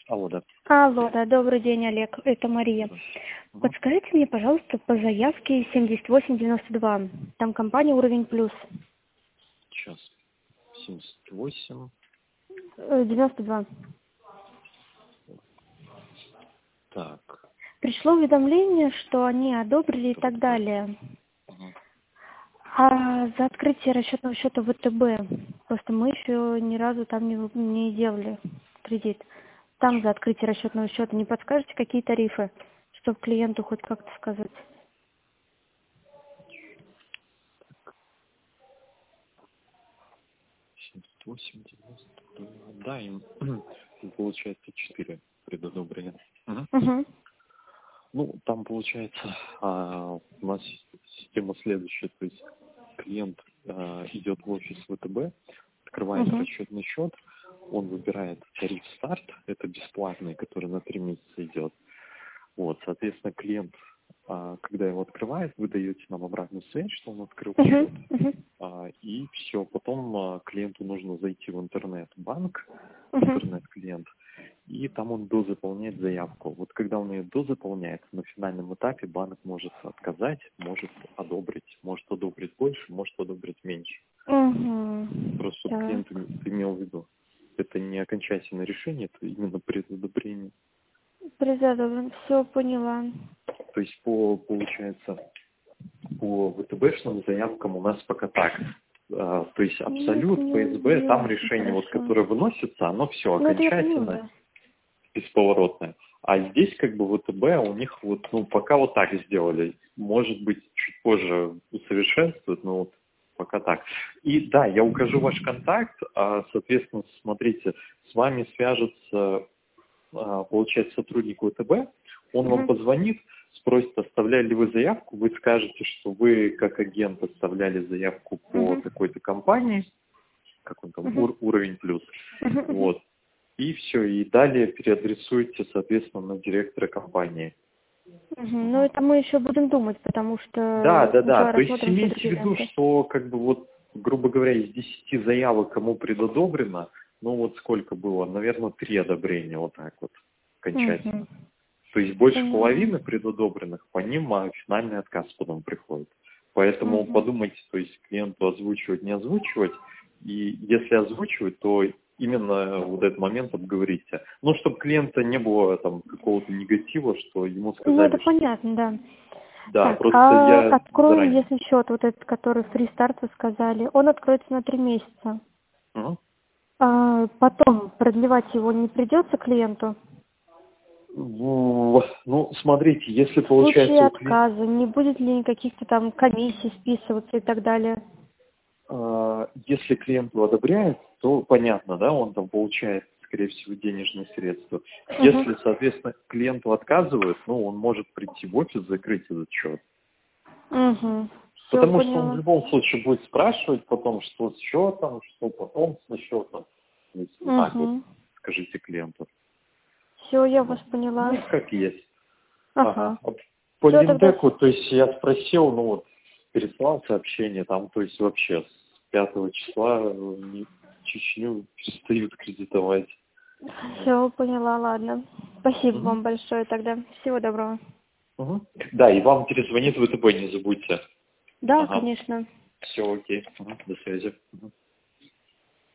Алло, да. Алло, да, добрый день, Олег, это Мария. Подскажите мне, пожалуйста, по заявке 7892. Там компания «Уровень плюс». Сейчас. 78. 92. Так. Пришло уведомление, что они одобрили и так далее. А за открытие расчетного счета ВТБ, просто мы еще ни разу там не делали кредит. Там за открытие расчетного счета не подскажете, какие тарифы, чтобы клиенту хоть как-то сказать? 78, 90. Да, им получается 4 предодобрения. Угу. Ну, там получается у нас система следующая, то есть клиент идет в офис ВТБ, открывает расчетный счет, он выбирает тариф старт, это бесплатный, который на 3 месяца идет. Вот, соответственно, клиент, когда его открывает, вы даете нам обратную связь, что он открыл счет, и все. Потом клиенту нужно зайти в интернет-банк, интернет-клиент, и там он дозаполняет заявку. Вот когда он ее дозаполняет, на финальном этапе банк может отказать, может одобрить больше, может одобрить меньше. Просто чтобы клиент имел в виду. Это не окончательное решение, это именно предодобрение. Предодобрен, все поняла. То есть получается, по ВТБшным заявкам у нас пока так. То есть абсолют, ФСБ, там решение, вот, которое выносится, оно все окончательно, бесповоротное. А здесь как бы ВТБ у них вот, пока вот так сделали. Может быть, чуть позже усовершенствуют, но вот пока так. И да, я укажу ваш контакт, соответственно, смотрите, с вами свяжется, получается, сотрудник ВТБ, он вам позвонит, спросит, оставляли ли вы заявку, вы скажете, что вы как агент оставляли заявку по такой-то компании, как он там, уровень плюс, вот, и все, и далее переадресуете, соответственно, на директора компании. Ну, это мы еще будем думать, потому что... Да, то есть имейте в виду, что, как бы, вот, грубо говоря, из 10 заявок, кому предодобрено, вот сколько было, наверное, 3 одобрения, вот так вот, окончательно. То есть больше половины предодобренных, по ним финальный отказ потом приходит. Поэтому подумайте, то есть клиенту озвучивать, не озвучивать, и если озвучивать, то именно вот этот момент обговорите. Чтобы клиента не было там какого-то негатива, что ему сказали... это понятно, да. Да, так, просто я откроем, заранее. если счет, вот этот, который Free Start вы сказали, он откроется на 3 месяца. Потом продлевать его не придется клиенту? Смотрите, если В получается... случае отказа не будет ли каких-то там комиссий списываться и так далее? Если клиент его одобряет, то понятно, да, он там получает, скорее всего, денежные средства. Если, соответственно, клиенту отказывают, он может прийти в офис, закрыть этот счет. Потому что он в любом случае будет спрашивать потом, что с счетом, что потом с счетом. Так вот, скажите клиенту. Все, я вас поняла. Как есть. Ага. По Линдеку, то есть я спросил, переслал сообщение, там, то есть вообще с 5 числа Чечню перестают кредитовать. Все, поняла, ладно. Спасибо вам большое тогда. Всего доброго. Да, и вам перезвонит ВТБ, не забудьте. Да, конечно. Все, окей. До связи.